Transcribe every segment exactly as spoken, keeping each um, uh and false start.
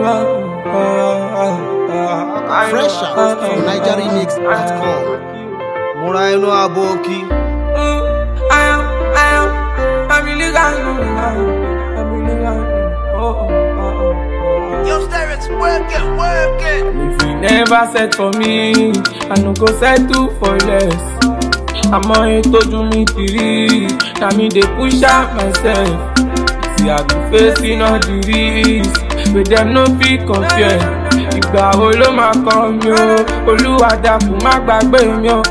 Fresh out from niger remix dot com. Múra inú aboki. I am, I am, I really got you. I really got you. Oh, oh, oh, oh. Yo, Sterix, work it, work it. If you never set for me, I no go settle for less. I'm on it to do me three. Now me they push out myself. See I be facing all the risks, but them no fit compare. Ìgbà wo ló máa kàn mí o, Olúwa dákun má gbàgbé mi o.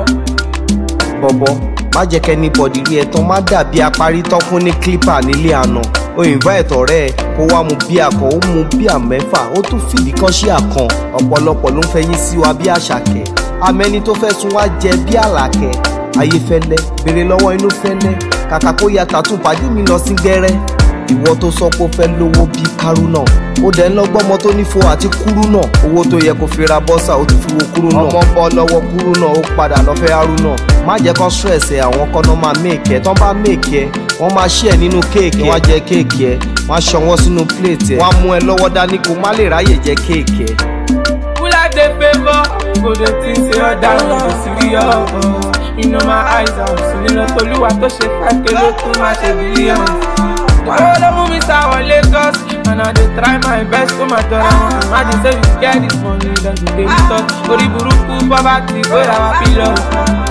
Bọ̀bọ̀, má jẹ́ kẹ́ni bọ̀dì rí ẹ tán, má dàbí apárí tán fún ní clipper nílé àná. O invite ọ̀rẹ́ ẹ kó wá mu bíà kan, ó mu bíà mẹ́fà, ó tún fìdí kan sí àkàn. Ọ̀pọ̀lọpọ̀ ló ń fẹ́ yín sí wa bí Àṣàkẹ́. Amẹ́ni tó fẹ́ sun wá jẹ bí Àlàkẹ́. Ayé fẹ́lẹ́, béèrè lọ́wọ́ inú fẹ́lẹ́. Kàkà kó ya tàtú pàdé mi lọ sí gẹ́rẹ́. Ìwọ tó sọ pé ó fẹ́ lówó bí Kárúnà. Ó dẹ̀ ń lọ́gbọ́mọ tó nífo àti Kúrúnà. Owó tó yẹ kó fi ra bọ́sà ó ti fi wo Kúrúnà. Ọmọ bọ́ lọ́wọ́ Kúrúnà ó padà lọ fẹ́ Hárúnà. Má jẹ́ kán stress ẹ̀, àwọn kan náà máa make ẹ̀. Tán bá make ẹ̀, wọ́n máa share nínú kéèkì ẹ̀. Wọ́n á jẹ kéèkì ẹ̀, wọ́n á ṣanwọ́ sínú plate ẹ̀. Wọ́n á mú ẹ lọ́wọ́ dání kó má lè ráyè jẹ kéèkì ẹ̀. Who like the favor? Go the things say you're down, go serious. You know my eyes are seeing a Toluwa to shake like a lot too much billions. All the movies are on Lagos, and I dey try my best to my daughter. Imagine say you get this money, then you dey talk. Ori buruku, poverty, go our pillows.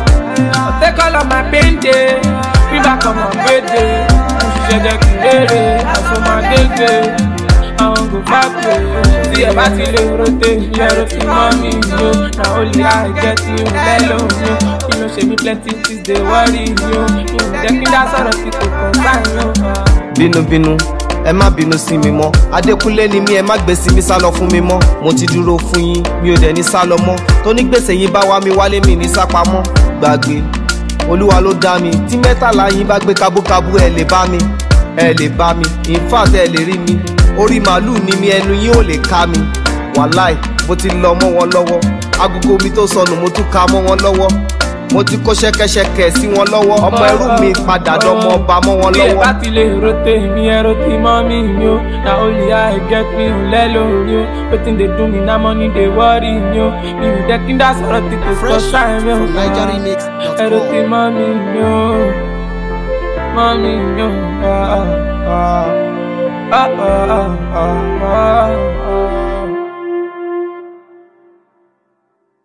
I take all of my pain day, bring back on my birthday. She said that I saw my day. I won't go back way. See a party le rotate, yeah, rotate mommy, yo. Now only I get you, hello, yo. You know, she me plenty things they worry, yo. You know, taking that sort of people concern, yo. Bínú bínú, ẹ má bínú sí mi mọ́. Adékúnlé ni mí, ẹ má gbé sí mi sálọ fún mi mọ́. Mo ti dúró fún yín, mi ò dẹ̀ ní sálọ mọ́. Tó ní gbèsè yín bá wá mi wálé mi ní sápamọ́. Gbàgbé, Olúwa ló dá mi. Tí mẹ́tàlá yín bá gbé kábúkábú ẹ lè bá mi. Ẹ lè bá mi, in fact ẹ lè rí mi. Orí màálù ni mi, ẹnu yín ò lè ká mi. Wàláì, mo ti lọ mọ́ wọn lọ́wọ́. Agogo mi tó sọnù mo tún ka mọ́ wọn lọ́wọ́. Mo ti kó ṣẹ́kẹ́ṣẹkẹ̀ sí wọn lọ́wọ́. Ọmọ ẹrú mi padà dọ́mọ ọba mọ́ wọn lọ́wọ́. Bí ẹ bá ti lè rotate mi, ẹ rotate mọ́ mi ni o. Na only I get me ò lẹ́lò ni o. Wetin dey do me na money dey worry ni o. Mi ò jẹ́ kí n dá sọ̀rọ̀ tí kò sọ sáyẹn mi o. niger remix dot com. Ẹ rotate mọ́ mi ni o. Mọ́ mi ni o. Ah ah ah ah ah ah ah.